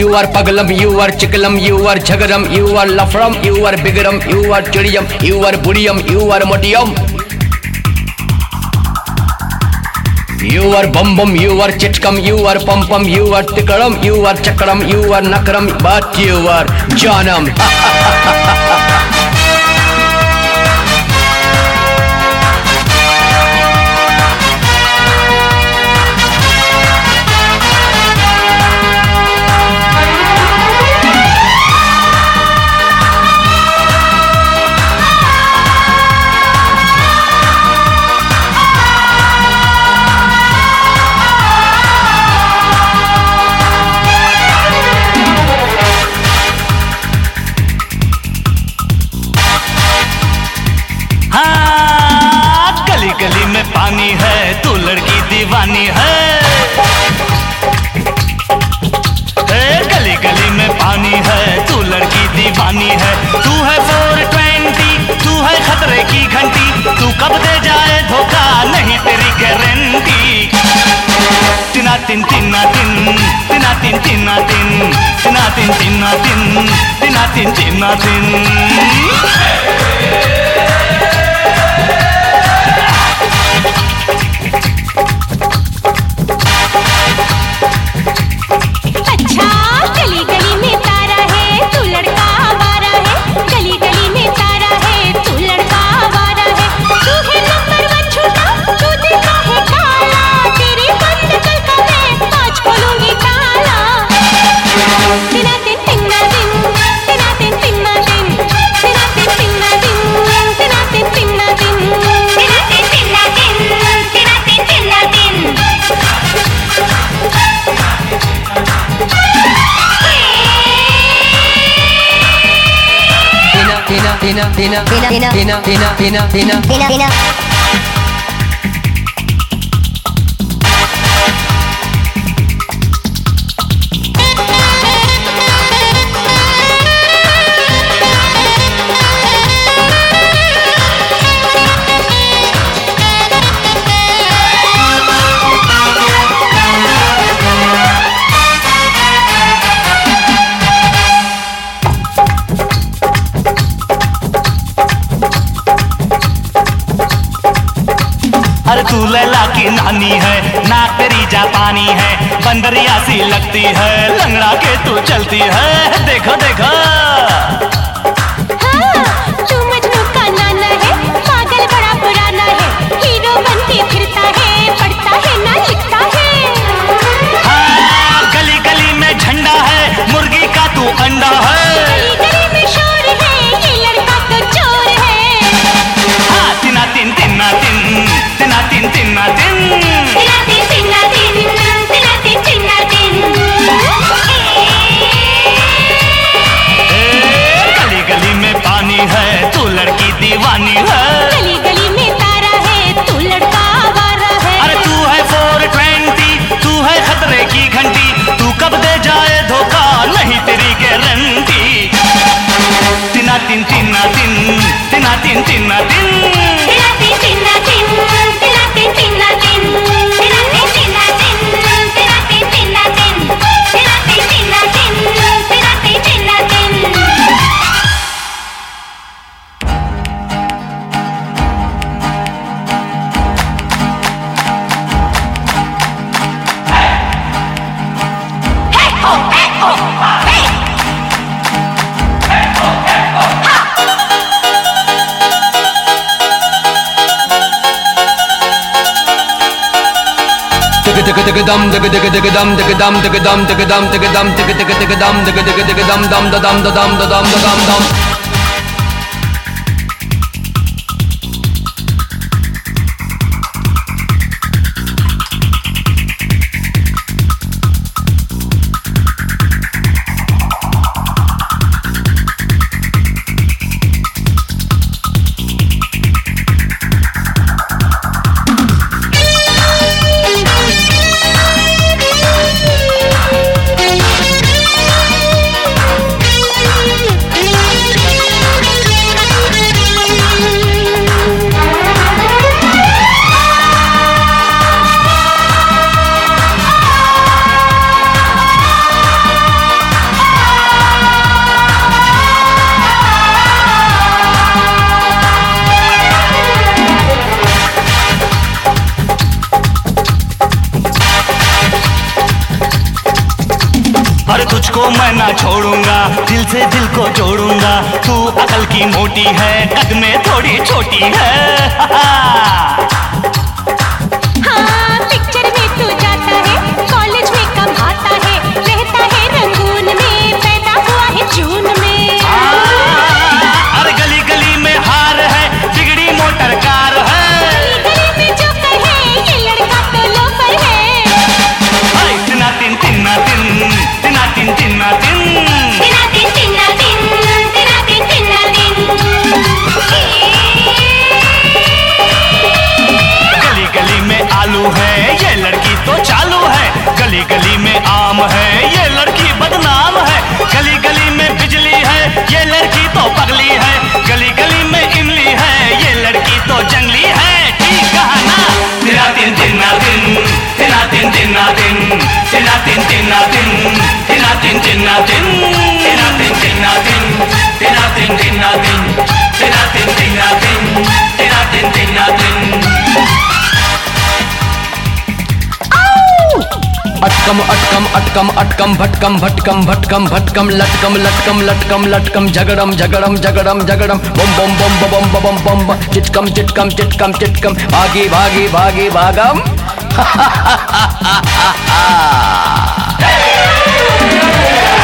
You are pagalam, you are chikalam, you are jhagaram, you are lafram, you are bigaram, you are chidiyam, you are budiyam, you are motiyam. You are bum bum, you are chitkam, you are pum pum, you are tikaram, you are chakaram, you are nakaram, but you are janam. गली में पानी है, तू लड़की दीवानी है। गली गली में पानी है, तू लड़की दीवानी है। तू है 420, तू है खतरे की घंटी। तू कब दे जाए धोखा, नहीं तेरी गारंटी। तिना तिन तिना तिन, तिना तिन तिना तिन, तिना तिन तिना तिन, तिना तिन तिना तिन। Tina. अरे तू लैला की नानी है, नाक तेरी जापानी है। बंदरिया सी लगती है, लंगड़ा के तू चलती है। देखो देखो तू मजनू का नाना है, पागल बड़ा पुराना है। हीरो बन के फिरता है, पढ़ता है ना लिखता है। हाँ, गली गली में झंडा है, मुर्गी का तू अंडा है। गली गली में शोर है, ये लड़का तो चोर है। हाँ, तिना तिन तिना तिन, तिना तिन तिना तिन, तिना तिन तिना तिन, तिना तिन तिना तिन। गली गली में पानी है, तू लड़की दीवानी है। गली गली में तारा है, तू लड़का आवारा है। अरे तू है 420, तू है खतरे की घंटी। तू कब दे जाए धोखा, नहीं तेरी गारंटी। तिना तिन तिना तिन, तिना तिन तिना तिन, तिना तिन तिना तिन, तिना तिन तिना तिन, तिना तिन तिना तिन, तिना तिन तिना तिन, तिना तिन तिना तिन, तिना तिन तिना तिन। Dum dum dum dum dum dum dum dum dum dum dum. को मैं ना छोड़ूंगा, दिल से दिल को जोड़ूंगा। तू अकल की मोटी है, कद में थोड़ी छोटी है। हाँ, पिक्चर में तू जाता है, कॉलेज में कब आता है, रहता है रंगून में, पैदा हुआ है जून में। अरे गली गली में हार है, बिगड़ी मोटर कार है। गली में जो कहे ये लड़का तो लोफर है। तिना तिन तिना तिन, तिना तिन तिना तिन, तिना तिन तिना तिन, तिना तिन तिना तिन। गली गली में आलू है, ये लड़की तो चालू है। गली गली में आम है, ये लड़की बदनाम है। गली गली में बिजली है, ये लड़की तो पगली है। गली गली में इमली है, ये लड़की तो जंगली है। ठीक कहा ना? तिना तिन तिना तिन, तिना तिन तिना तिन, तिना तिन तिना तिन, तिना तिन तिना तिन, तिना तिन तिना तिन, तिना तिन तिना तिन, तिना तिन तिना तिन, तिना तिन तिना तिन। अटकम अटकम अटकम अटकम भटकम भटकम भटकम भटकम लटकम लटकम लटकम लटकम झगड़म झगड़म झगड़म झगड़म बम बम बम बम बम बम बम चिटकम चिटकम चिटकम चिटकम भागी भागी भागी भागम